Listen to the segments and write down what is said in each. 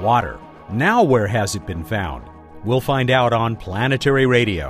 water. Now where has it been found? We'll find out on Planetary Radio.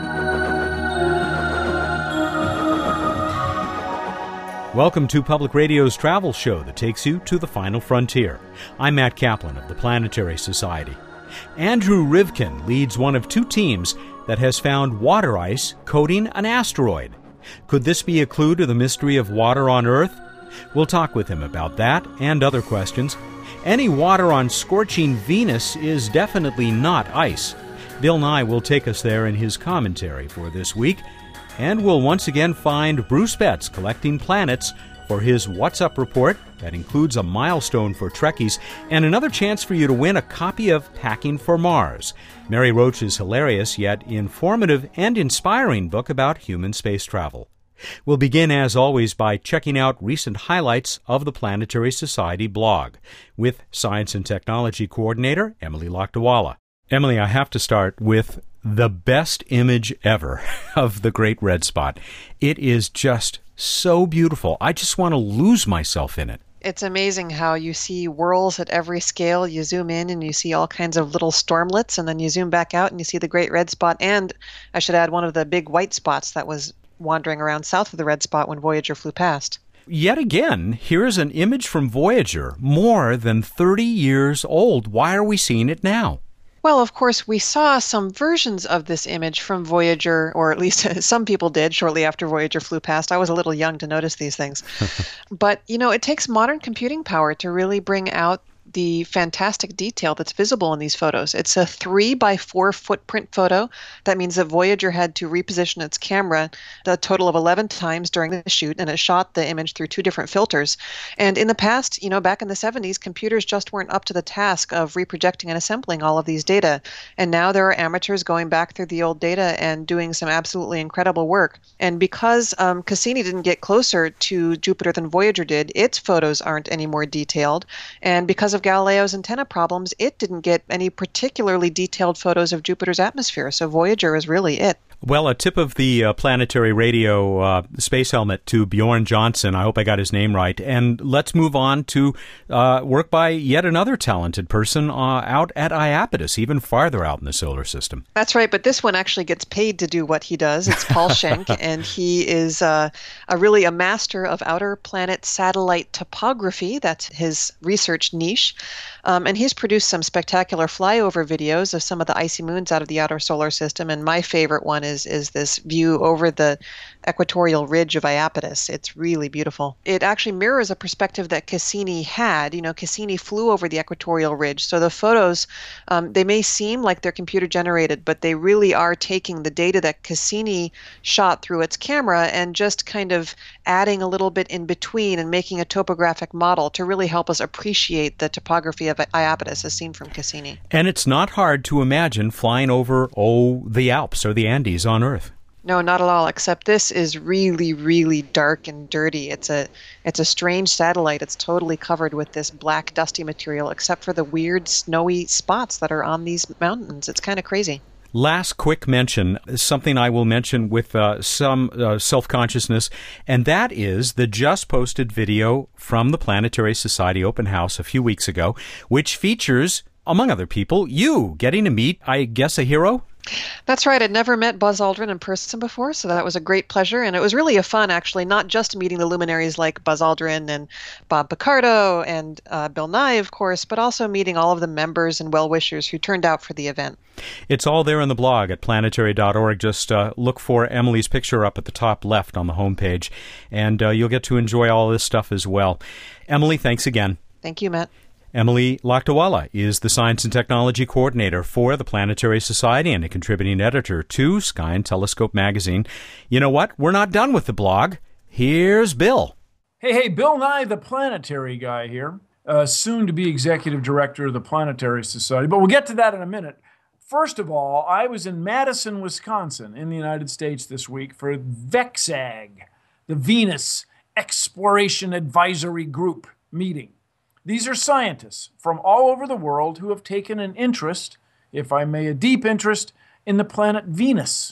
Welcome to Public Radio's travel show that takes you to the final frontier. I'm Matt Kaplan of the Planetary Society. Andrew Rivkin leads one of two teams that has found water ice coating an asteroid. Could this be a clue to the mystery of water on Earth? We'll talk with him about that and other questions. Any water on scorching Venus is definitely not ice. Bill Nye will take us there in his commentary for this week. And we'll once again find Bruce Betts collecting planets for his What's Up report that includes a milestone for Trekkies and another chance for you to win a copy of Packing for Mars, Mary Roach's hilarious yet informative and inspiring book about human space travel. We'll begin, as always, by checking out recent highlights of the Planetary Society blog with Science and Technology Coordinator Emily Lakdawalla. Emily, I have to start with the best image ever of the Great Red Spot. It is just so beautiful. I just want to lose myself in it. It's amazing how you see whirls at every scale. You zoom in and you see all kinds of little stormlets, and then you zoom back out and you see the Great Red Spot. And I should add one of the big white spots that was wandering around south of the red spot when Voyager flew past. Yet again, here is an image from Voyager, more than 30 years old. Why are we seeing it now? Well, of course, we saw some versions of this image from Voyager, or at least some people did shortly after Voyager flew past. I was a little young to notice these things. But, it takes modern computing power to really bring out the fantastic detail that's visible in these photos. It's a 3x4 footprint photo. That means that Voyager had to reposition its camera a total of 11 times during the shoot, and it shot the image through two different filters. And in the past, back in the 70s, computers just weren't up to the task of reprojecting and assembling all of these data. And now there are amateurs going back through the old data and doing some absolutely incredible work. And because Cassini didn't get closer to Jupiter than Voyager did, its photos aren't any more detailed. And because of Galileo's antenna problems, it didn't get any particularly detailed photos of Jupiter's atmosphere. So Voyager is really it. Well, a tip of the Planetary Radio space helmet to Bjorn Johnson. I hope I got his name right. And let's move on to work by yet another talented person out at Iapetus, even farther out in the solar system. That's right, but this one actually gets paid to do what he does. It's Paul Schenk, and he is really a master of outer planet satellite topography. That's his research niche. And he's produced some spectacular flyover videos of some of the icy moons out of the outer solar system. And my favorite one is this view over the equatorial ridge of Iapetus. It's really beautiful. It actually mirrors a perspective that Cassini had. Cassini flew over the equatorial ridge. So the photos, they may seem like they're computer generated, but they really are taking the data that Cassini shot through its camera and just kind of adding a little bit in between and making a topographic model to really help us appreciate the topography of Iapetus as seen from Cassini. And it's not hard to imagine flying over, the Alps or the Andes on Earth. No, not at all, except this is really, really dark and dirty. It's a strange satellite. It's totally covered with this black, dusty material, except for the weird, snowy spots that are on these mountains. It's kind of crazy. Last quick mention, something I will mention with some self-consciousness, and that is the just posted video from the Planetary Society Open House a few weeks ago, which features, among other people, you getting to meet, I guess, a hero? That's right. I'd never met Buzz Aldrin in person before, so that was a great pleasure. And it was really a fun, actually, not just meeting the luminaries like Buzz Aldrin and Bob Picardo and Bill Nye, of course, but also meeting all of the members and well-wishers who turned out for the event. It's all there on the blog at planetary.org. Just look for Emily's picture up at the top left on the homepage, and you'll get to enjoy all this stuff as well. Emily, thanks again. Thank you, Matt. Emily Lakdawalla is the Science and Technology Coordinator for the Planetary Society and a contributing editor to Sky and Telescope magazine. You know what? We're not done with the blog. Here's Bill. Hey, Bill Nye, the planetary guy here, soon to be executive director of the Planetary Society, but we'll get to that in a minute. First of all, I was in Madison, Wisconsin, in the United States this week for VEXAG, the Venus Exploration Advisory Group meeting. These are scientists from all over the world who have taken an interest, if I may, a deep interest, in the planet Venus.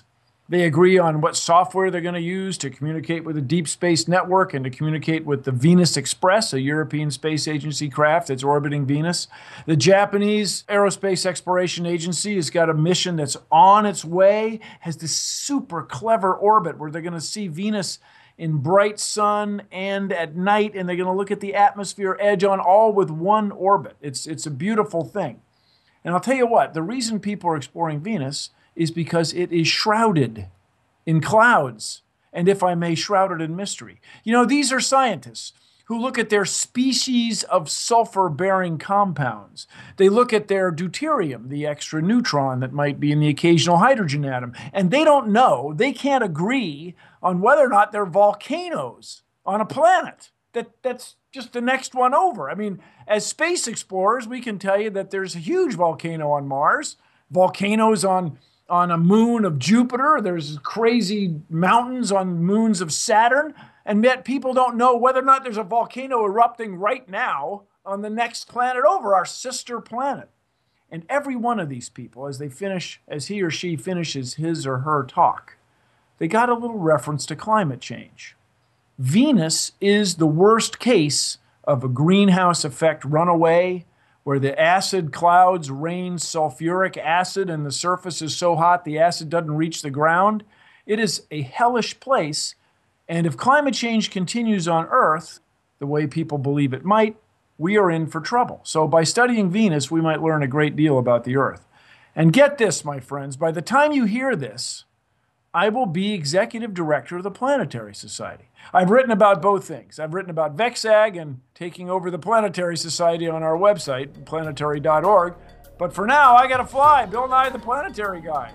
They agree on what software they're going to use to communicate with the Deep Space Network and to communicate with the Venus Express, a European Space Agency craft that's orbiting Venus. The Japanese Aerospace Exploration Agency has got a mission that's on its way, has this super clever orbit where they're going to see Venus in bright sun and at night, and they're going to look at the atmosphere edge on, all with one orbit. It's a beautiful thing. And I'll tell you what, the reason people are exploring Venus is because it is shrouded in clouds, and if I may, shrouded in mystery. You know, these are scientists who look at their species of sulfur-bearing compounds. They look at their deuterium, the extra neutron that might be in the occasional hydrogen atom, and they don't know, they can't agree on whether or not they're volcanoes on a planet. That's just the next one over. I mean, as space explorers, we can tell you that there's a huge volcano on Mars, volcanoes on a moon of Jupiter. There's crazy mountains on moons of Saturn. And yet people don't know whether or not there's a volcano erupting right now on the next planet over, our sister planet. And every one of these people, as he or she finishes his or her talk, they got a little reference to climate change. Venus is the worst case of a greenhouse effect runaway, where the acid clouds rain sulfuric acid and the surface is so hot the acid doesn't reach the ground. It is a hellish place, and if climate change continues on Earth the way people believe it might, we are in for trouble. So by studying Venus, we might learn a great deal about the Earth. And get this, my friends, by the time you hear this, I will be executive director of the Planetary Society. I've written about both things. I've written about VEXAG and taking over the Planetary Society on our website, planetary.org. But for now, I got to fly. Bill Nye, the Planetary Guy.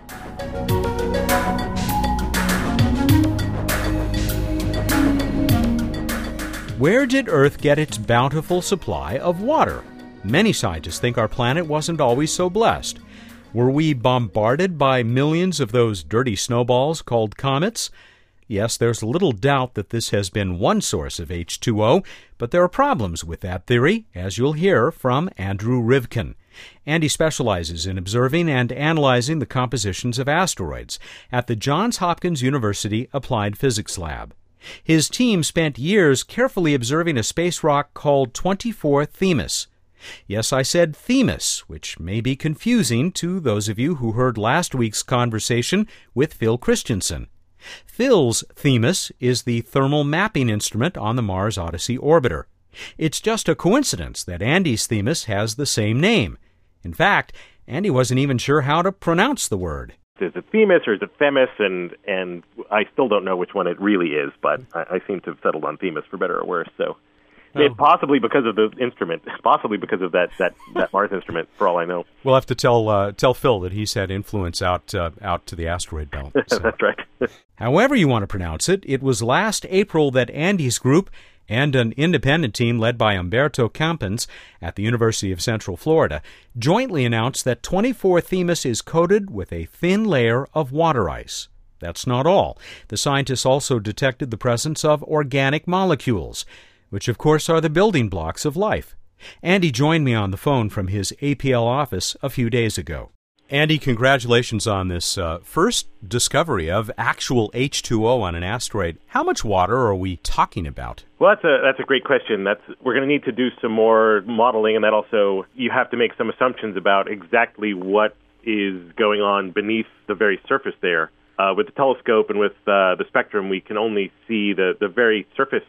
Where did Earth get its bountiful supply of water? Many scientists think our planet wasn't always so blessed. Were we bombarded by millions of those dirty snowballs called comets? Yes, there's little doubt that this has been one source of H2O, but there are problems with that theory, as you'll hear from Andrew Rivkin. Andy specializes in observing and analyzing the compositions of asteroids at the Johns Hopkins University Applied Physics Lab. His team spent years carefully observing a space rock called 24 Themis. Yes, I said Themis, which may be confusing to those of you who heard last week's conversation with Phil Christensen. Phil's Themis is the thermal mapping instrument on the Mars Odyssey orbiter. It's just a coincidence that Andy's Themis has the same name. In fact, Andy wasn't even sure how to pronounce the word. Is it Themis or is it Themis? And I still don't know which one it really is, but I seem to have settled on Themis for better or worse, so... Possibly because of the instrument, possibly because of that Mars instrument, for all I know. We'll have to tell Phil that he's had influence out to the asteroid belt. So. That's right. However you want to pronounce it, it was last April that Andy's group and an independent team led by Umberto Campins at the University of Central Florida jointly announced that 24 Themis is coated with a thin layer of water ice. That's not all. The scientists also detected the presence of organic molecules, which of course are the building blocks of life. Andy joined me on the phone from his APL office a few days ago. Andy, congratulations on this first discovery of actual H2O on an asteroid. How much water are we talking about? Well, that's a great question. We're going to need to do some more modeling, and that also you have to make some assumptions about exactly what is going on beneath the very surface there. With the telescope and with the spectrum, we can only see the very surface.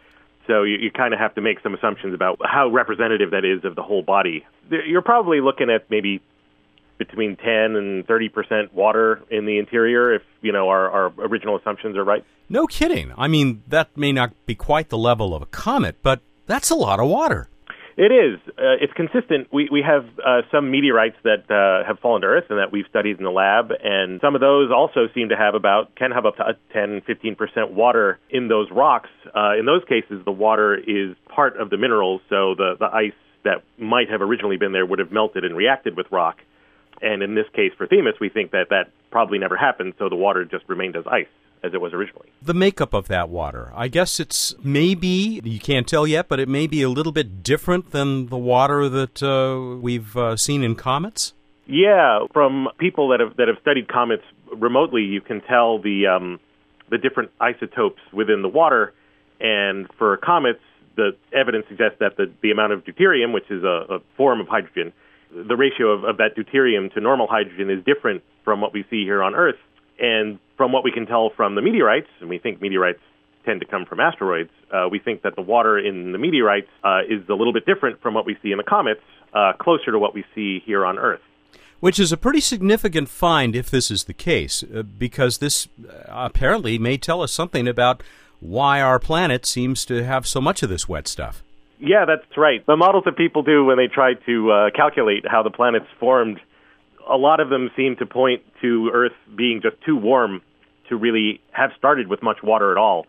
So you kind of have to make some assumptions about how representative that is of the whole body. You're probably looking at maybe between 10 and 30% water in the interior if, our original assumptions are right. No kidding. I mean, that may not be quite the level of a comet, but that's a lot of water. It is. It's consistent. We have some meteorites that have fallen to Earth and that we've studied in the lab, and some of those also seem to have can have up to 10, 15% water in those rocks. In those cases, the water is part of the minerals, so the ice that might have originally been there would have melted and reacted with rock. And in this case, for Themis, we think that probably never happened, so the water just remained as ice, as it was originally. The makeup of that water, I guess it's maybe, you can't tell yet, but it may be a little bit different than the water that we've seen in comets? Yeah, from people that have studied comets remotely, you can tell the different isotopes within the water. And for comets, the evidence suggests that the amount of deuterium, which is a form of hydrogen, the ratio of that deuterium to normal hydrogen is different from what we see here on Earth. And from what we can tell from the meteorites, and we think meteorites tend to come from asteroids, we think that the water in the meteorites is a little bit different from what we see in the comets, closer to what we see here on Earth. Which is a pretty significant find if this is the case, because this apparently may tell us something about why our planet seems to have so much of this wet stuff. Yeah, that's right. The models that people do when they try to calculate how the planet's formed, a lot of them seem to point to Earth being just too warm to really have started with much water at all.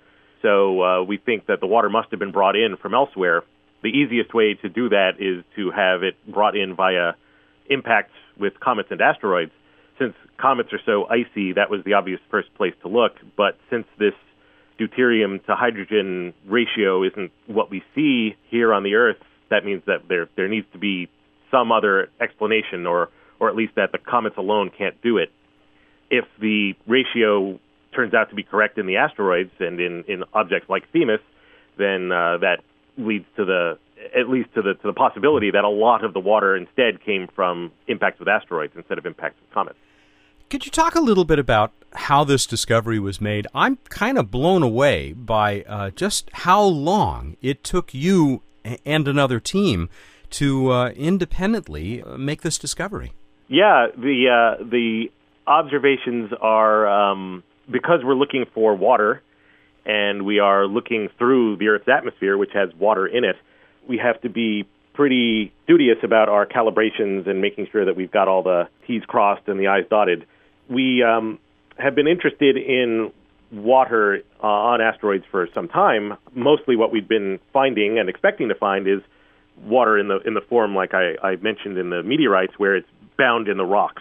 So we think that the water must have been brought in from elsewhere. The easiest way to do that is to have it brought in via impacts with comets and asteroids. Since comets are so icy, that was the obvious first place to look. But since this deuterium to hydrogen ratio isn't what we see here on the Earth, that means that there needs to be some other explanation, or at least that the comets alone can't do it. If the ratio turns out to be correct in the asteroids and in objects like Themis, then that leads to at least to the possibility that a lot of the water instead came from impacts with asteroids instead of impacts with comets. Could you talk a little bit about how this discovery was made? I'm kind of blown away by just how long it took you and another team to independently make this discovery. Yeah, the observations are, because we're looking for water and we are looking through the Earth's atmosphere, which has water in it, we have to be pretty studious about our calibrations and making sure that we've got all the T's crossed and the I's dotted. We have been interested in water on asteroids for some time. Mostly what we've been finding and expecting to find is water in the form, like I mentioned in the meteorites, where it's bound in the rocks.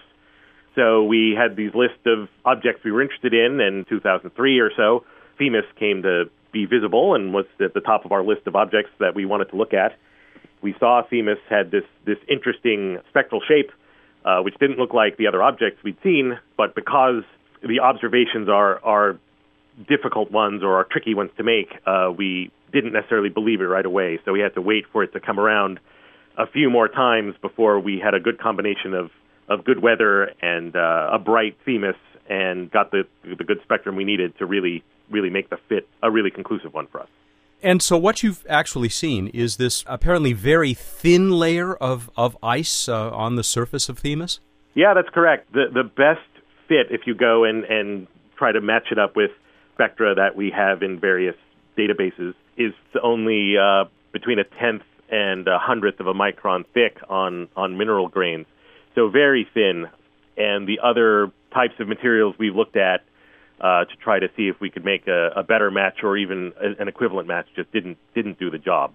So we had these lists of objects we were interested in 2003 or so, Themis came to be visible and was at the top of our list of objects that we wanted to look at. We saw Themis had this interesting spectral shape, which didn't look like the other objects we'd seen, but because the observations are difficult ones or are tricky ones to make, we didn't necessarily believe it right away. So we had to wait for it to come around a few more times before we had a good combination of good weather and a bright Themis and got the good spectrum we needed to really make the fit a really conclusive one for us. And so what you've actually seen is this apparently very thin layer of ice on the surface of Themis? Yeah, that's correct. The best fit, if you go and try to match it up with spectra that we have in various databases, is only between a tenth and a hundredth of a micron thick on mineral grains. So very thin. And the other types of materials we've looked at to try to see if we could make a better match or even an equivalent match just didn't do the job.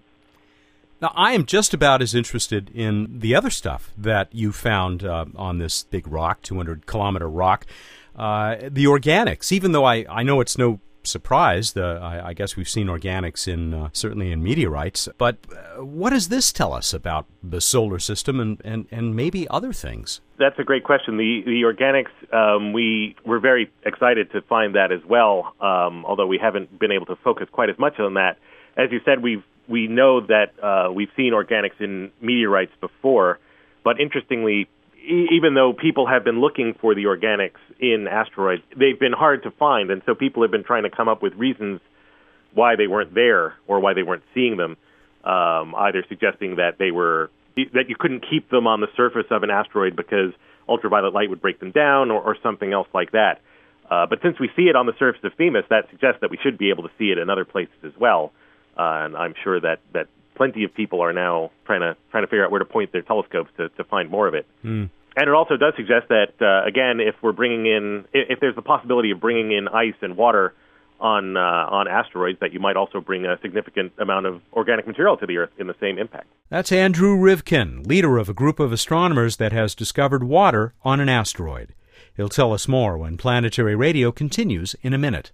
Now, I am just about as interested in the other stuff that you found on this big rock, 200-kilometer rock, the organics, even though I know it's no surprise. I guess we've seen organics certainly in meteorites. But what does this tell us about the solar system and maybe other things? That's a great question. The organics, we were very excited to find that as well, although we haven't been able to focus quite as much on that. As you said, we know that we've seen organics in meteorites before, but interestingly, even though people have been looking for the organics in asteroids, they've been hard to find, and so people have been trying to come up with reasons why they weren't there or why they weren't seeing them, either suggesting that that you couldn't keep them on the surface of an asteroid because ultraviolet light would break them down or something else like that. But since we see it on the surface of Themis, that suggests that we should be able to see it in other places as well. And I'm sure that plenty of people are now trying to figure out where to point their telescopes to find more of it. Mm. And it also does suggest that, again, if there's the possibility of bringing in ice and water on asteroids, that you might also bring a significant amount of organic material to the Earth in the same impact. That's Andrew Rivkin, leader of a group of astronomers that has discovered water on an asteroid. He'll tell us more when Planetary Radio continues in a minute.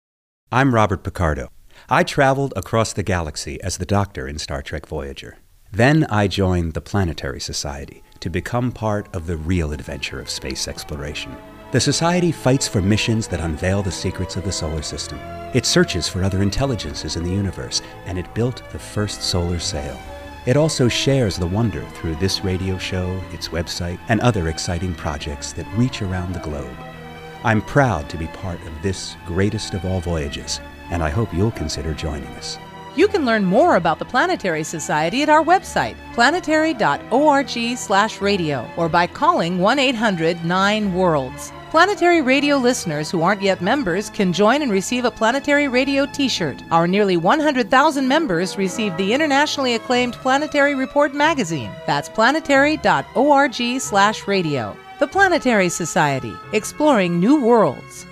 I'm Robert Picardo. I traveled across the galaxy as the Doctor in Star Trek Voyager. Then I joined the Planetary Society to become part of the real adventure of space exploration. The Society fights for missions that unveil the secrets of the solar system. It searches for other intelligences in the universe, and it built the first solar sail. It also shares the wonder through this radio show, its website, and other exciting projects that reach around the globe. I'm proud to be part of this greatest of all voyages, and I hope you'll consider joining us. You can learn more about the Planetary Society at our website, planetary.org/radio, or by calling 1-800-9-WORLDS. Planetary Radio listeners who aren't yet members can join and receive a Planetary Radio t-shirt. Our nearly 100,000 members receive the internationally acclaimed Planetary Report magazine. That's planetary.org/radio. The Planetary Society, exploring new worlds.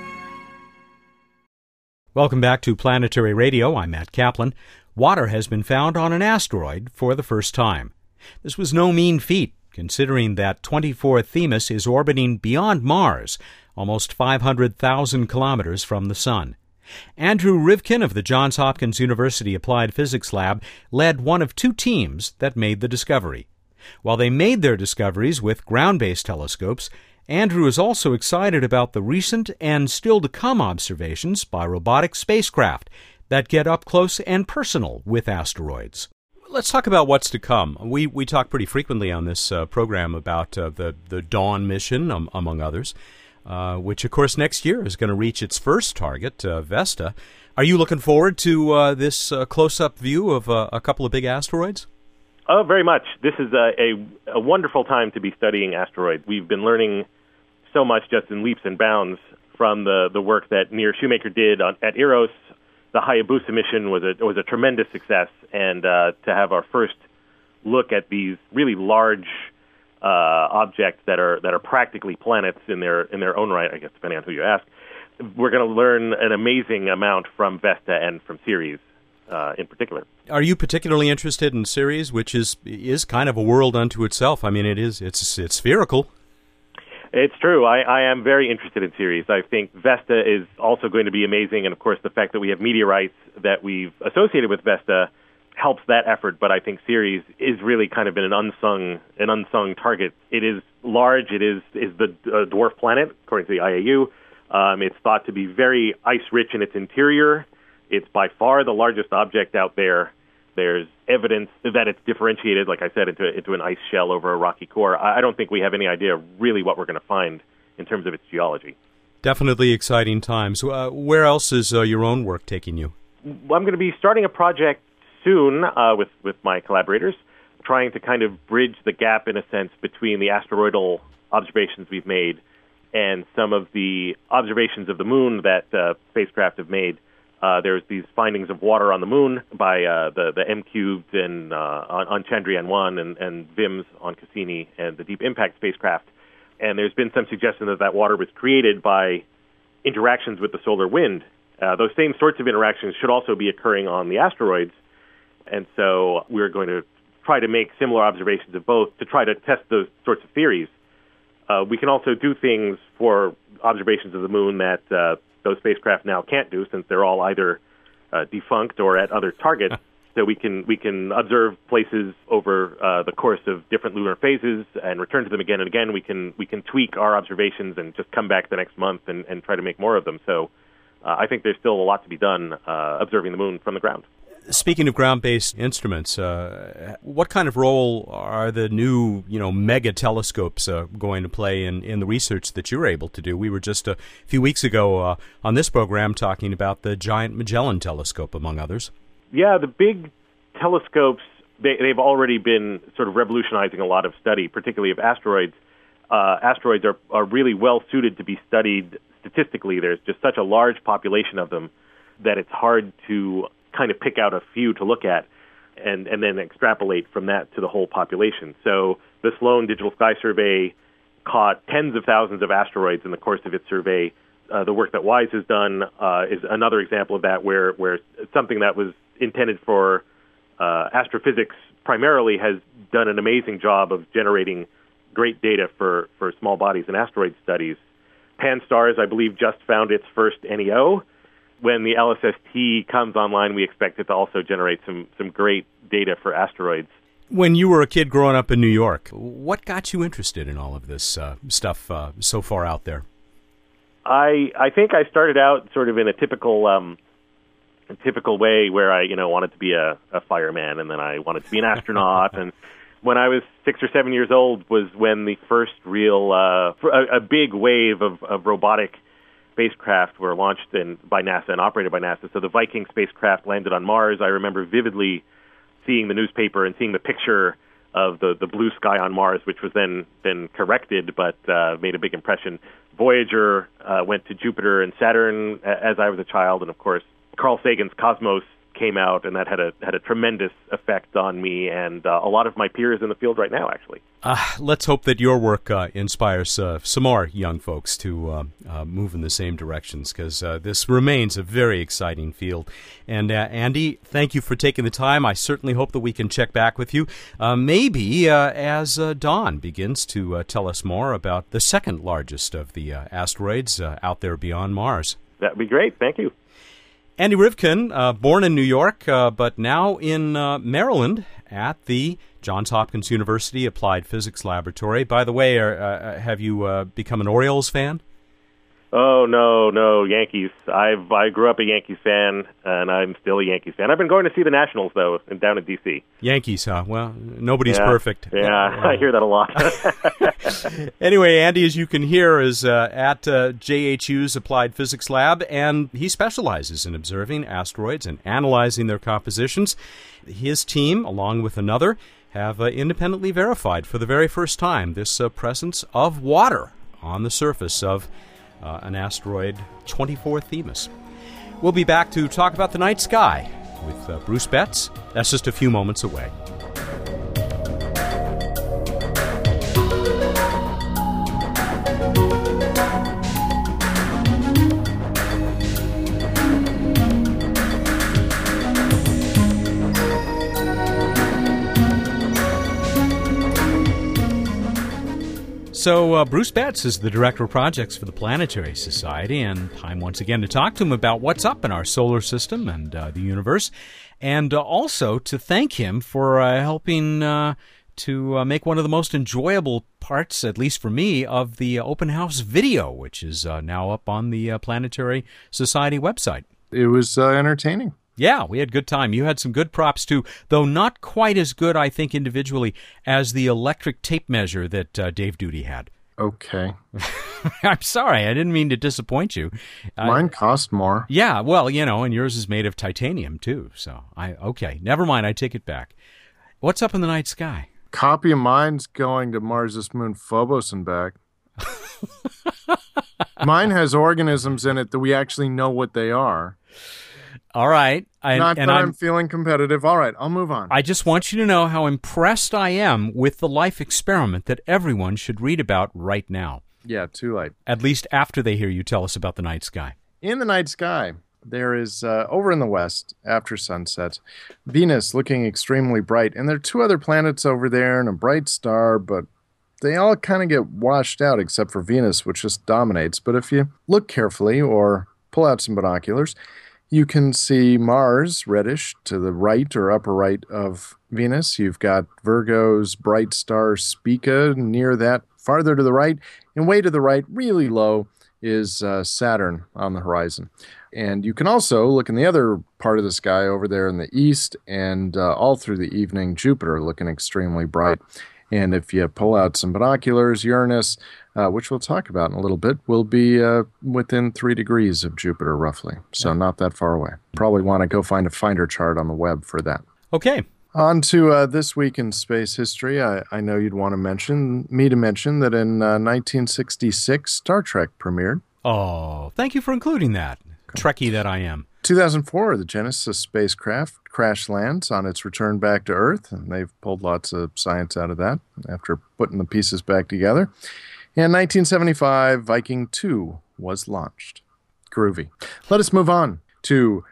Welcome back to Planetary Radio. I'm Matt Kaplan. Water has been found on an asteroid for the first time. This was no mean feat, considering that 24 Themis is orbiting beyond Mars, almost 500,000 kilometers from the Sun. Andrew Rivkin of the Johns Hopkins University Applied Physics Lab led one of two teams that made the discovery. While they made their discoveries with ground-based telescopes, Andrew is also excited about the recent and still-to-come observations by robotic spacecraft that get up close and personal with asteroids. Let's talk about what's to come. We talk pretty frequently on this program about the Dawn mission, among others, which, of course, next year is going to reach its first target, Vesta. Are you looking forward to this close-up view of a couple of big asteroids? Oh, very much. This is a wonderful time to be studying asteroids. We've been learning so much just in leaps and bounds from the work that Near Shoemaker did at Eros. The Hayabusa mission was a tremendous success, and to have our first look at these really large objects that are practically planets in their own right, I guess, depending on who you ask, we're going to learn an amazing amount from Vesta and from Ceres in particular. Are you particularly interested in Ceres, which is kind of a world unto itself? I mean, it's spherical. It's true. I am very interested in Ceres. I think Vesta is also going to be amazing, and of course the fact that we have meteorites that we've associated with Vesta helps that effort, but I think Ceres is really kind of an unsung target. It is large. It is the dwarf planet, according to the IAU. It's thought to be very ice-rich in its interior. It's by far the largest object out there. There's evidence that it's differentiated, like I said, into an ice shell over a rocky core. I don't think we have any idea really what we're going to find in terms of its geology. Definitely exciting times. Where else is your own work taking you? Well, I'm going to be starting a project soon with my collaborators, trying to kind of bridge the gap, in a sense, between the asteroidal observations we've made and some of the observations of the moon that spacecraft have made. There's these findings of water on the moon by the M-Cubed and on Chandrayaan-1 and VIMS on Cassini and the Deep Impact spacecraft. And there's been some suggestion that water was created by interactions with the solar wind. Those same sorts of interactions should also be occurring on the asteroids. And so we're going to try to make similar observations of both to try to test those sorts of theories. We can also do things for observations of the moon that those spacecraft now can't do, since they're all either defunct or at other targets. So we can observe places over the course of different lunar phases and return to them again and again. We can tweak our observations and just come back the next month and try to make more of them. So I think there's still a lot to be done observing the moon from the ground. Speaking of ground-based instruments, what kind of role are the new, mega telescopes going to play in the research that you're able to do? We were just a few weeks ago on this program talking about the Giant Magellan Telescope, among others. Yeah, the big telescopes, they've already been sort of revolutionizing a lot of study, particularly of asteroids. Asteroids are really well-suited to be studied statistically. There's just such a large population of them that it's hard to kind of pick out a few to look at and then extrapolate from that to the whole population. So the Sloan Digital Sky Survey caught tens of thousands of asteroids in the course of its survey. The work that WISE has done is another example of that, where something that was intended for astrophysics primarily has done an amazing job of generating great data for small bodies and asteroid studies. Pan-STARRS, I believe, just found its first NEO. When the LSST comes online, we expect it to also generate some great data for asteroids. When you were a kid growing up in New York, what got you interested in all of this stuff so far out there? I think I started out sort of in a typical way where I wanted to be a fireman, and then I wanted to be an astronaut. And when I was 6 or 7 years old was when the first real a big wave of robotic spacecraft were launched by NASA and operated by NASA. So the Viking spacecraft landed on Mars. I remember vividly seeing the newspaper and seeing the picture of the blue sky on Mars, which was then corrected, but made a big impression. Voyager went to Jupiter and Saturn as I was a child, and of course, Carl Sagan's Cosmos came out, and that had a tremendous effect on me and a lot of my peers in the field right now, actually. Let's hope that your work inspires some more young folks to move in the same directions, because this remains a very exciting field. And Andy, thank you for taking the time. I certainly hope that we can check back with you, maybe as Don begins to tell us more about the second largest of the asteroids out there beyond Mars. That'd be great. Thank you. Andy Rivkin, born in New York, but now in Maryland at the Johns Hopkins University Applied Physics Laboratory. By the way, have you become an Orioles fan? Oh, no, Yankees. I grew up a Yankees fan, and I'm still a Yankees fan. I've been going to see the Nationals, though, down in D.C. Yankees, huh? Well, nobody's perfect. Yeah, I hear that a lot. Anyway, Andy, as you can hear, is at JHU's Applied Physics Lab, and he specializes in observing asteroids and analyzing their compositions. His team, along with another, have independently verified for the very first time this presence of water on the surface of an asteroid 24 Themis. We'll be back to talk about the night sky with Bruce Betts. That's just a few moments away. So Bruce Betts is the Director of Projects for the Planetary Society, and time once again to talk to him about what's up in our solar system and the universe, and also to thank him for helping to make one of the most enjoyable parts, at least for me, of the open house video, which is now up on the Planetary Society website. It was entertaining. Yeah, we had a good time. You had some good props, too, though not quite as good, I think, individually, as the electric tape measure that Dave Duty had. Okay. I'm sorry. I didn't mean to disappoint you. Mine cost more. Yeah, well, and yours is made of titanium, too. So, okay, never mind. I take it back. What's up in the night sky? Copy of mine's going to Mars' moon Phobos and back. Mine has organisms in it that we actually know what they are. All right. I'm feeling competitive. All right, I'll move on. I just want you to know how impressed I am with the life experiment that everyone should read about right now. Yeah, too late. At least after they hear you tell us about the night sky. In the night sky, there is, over in the west, after sunset, Venus looking extremely bright. And there are two other planets over there and a bright star, but they all kind of get washed out except for Venus, which just dominates. But if you look carefully or pull out some binoculars, you can see Mars, reddish, to the right or upper right of Venus. You've got Virgo's bright star Spica near that, farther to the right. And way to the right, really low, is Saturn on the horizon. And you can also look in the other part of the sky over there in the east, and all through the evening, Jupiter looking extremely bright. And if you pull out some binoculars, Uranus, which we'll talk about in a little bit, will be within 3 degrees of Jupiter, roughly. So not that far away. Probably want to go find a finder chart on the web for that. Okay. On to This Week in Space History. I know you'd want to mention that in 1966, Star Trek premiered. Oh, thank you for including that. Trekkie that I am. 2004, the Genesis spacecraft crash lands on its return back to Earth, and they've pulled lots of science out of that after putting the pieces back together. And 1975, Viking 2 was launched. Groovy. Let us move on to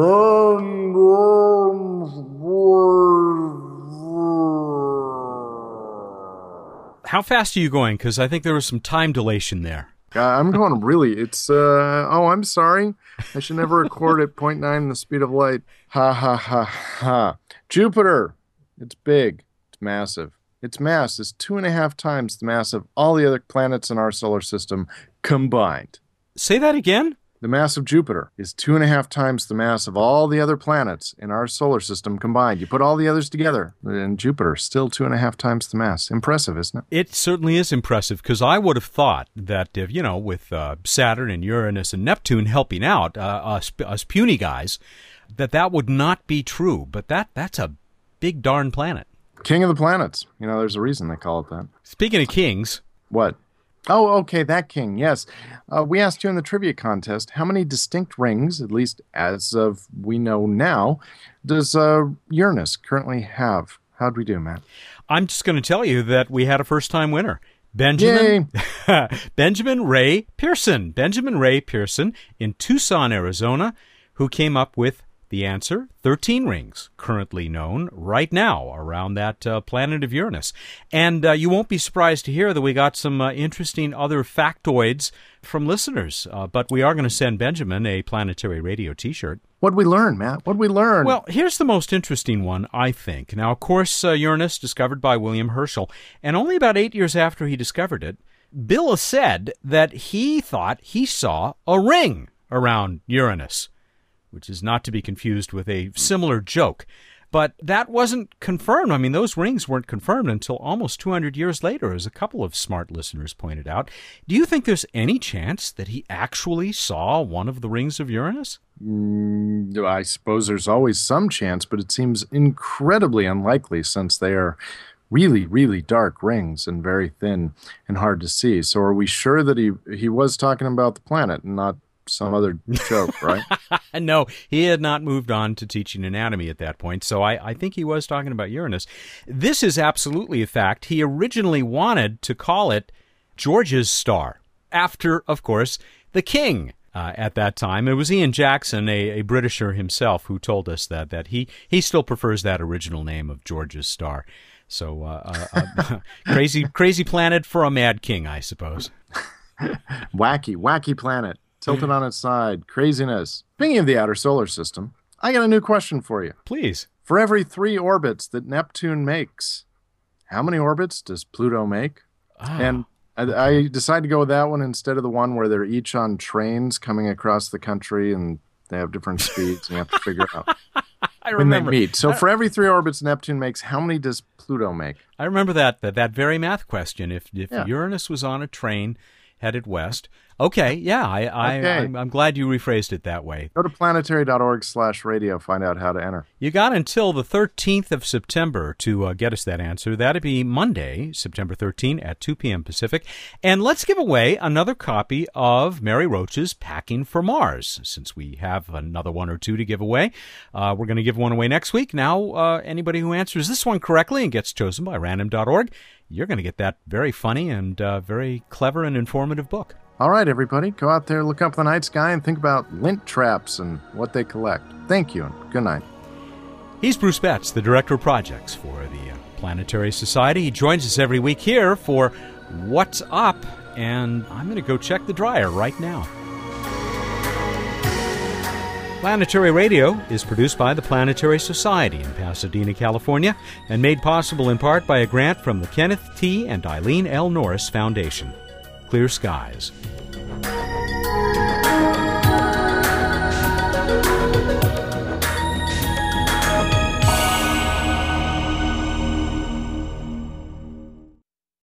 How fast are you going? Because I think there was some time dilation there. I'm going really, it's, I'm sorry. I should never record at 0.9 the speed of light. Ha, ha, ha, ha. Jupiter. It's big. massive. Its mass is 2.5 times the mass of all the other planets in our solar system combined. Say that again? The mass of Jupiter is 2.5 times the mass of all the other planets in our solar system combined. You put all the others together, and Jupiter still 2.5 times the mass. Impressive, isn't it? It certainly is impressive, because I would have thought that, if, with Saturn and Uranus and Neptune helping out, us puny guys, that would not be true. But that's a big darn planet. King of the planets. There's a reason they call it that. Speaking of kings. What? Oh, okay, that king, yes. We asked you in the trivia contest, how many distinct rings, at least as of we know now, does Uranus currently have? How'd we do, Matt? I'm just going to tell you that we had a first-time winner. Benjamin Ray Pearson. Benjamin Ray Pearson in Tucson, Arizona, who came up with the answer, 13 rings currently known right now around that planet of Uranus. And you won't be surprised to hear that we got some interesting other factoids from listeners. But we are going to send Benjamin a Planetary Radio t-shirt. What'd we learn, Matt? What'd we learn? Well, here's the most interesting one, I think. Now, of course, Uranus discovered by William Herschel, and only about 8 years after he discovered it, Bill said that he thought he saw a ring around Uranus, which is not to be confused with a similar joke. But that wasn't confirmed. I mean, those rings weren't confirmed until almost 200 years later, as a couple of smart listeners pointed out. Do you think there's any chance that he actually saw one of the rings of Uranus? I suppose there's always some chance, but it seems incredibly unlikely since they are really, really dark rings and very thin and hard to see. So are we sure that he was talking about the planet and not some other joke, right? No, he had not moved on to teaching anatomy at that point, so I think he was talking about Uranus. This is absolutely a fact. He originally wanted to call it George's star, after, of course, the king at that time. It was Ian Jackson, a Britisher himself, who told us that he still prefers that original name of George's star. So crazy planet for a mad king, I suppose. Wacky planet. Tilted on its side. Craziness. Speaking of the outer solar system, I got a new question for you. Please. For every 3 orbits that Neptune makes, how many orbits does Pluto make? And I decided to go with that one instead of the one where they're each on trains coming across the country and they have different speeds and you have to figure out I remember. when they meet. So for every 3 orbits Neptune makes, how many does Pluto make? I remember that very math question. If Uranus was on a train headed west. Okay, yeah, I'm glad you rephrased it that way. Go to planetary.org/radio, find out how to enter. You got until the 13th of September to get us that answer. That'd be Monday, September 13 at 2 p.m. Pacific. And let's give away another copy of Mary Roach's Packing for Mars, since we have another one or two to give away. We're going to give one away next week. Now, anybody who answers this one correctly and gets chosen by random.org, you're going to get that very funny and very clever and informative book. All right, everybody, go out there, look up the night sky, and think about lint traps and what they collect. Thank you, and good night. He's Bruce Betts, the Director of Projects for the Planetary Society. He joins us every week here for What's Up, and I'm going to go check the dryer right now. Planetary Radio is produced by the Planetary Society in Pasadena, California, and made possible in part by a grant from the Kenneth T. and Eileen L. Norris Foundation. Clear skies.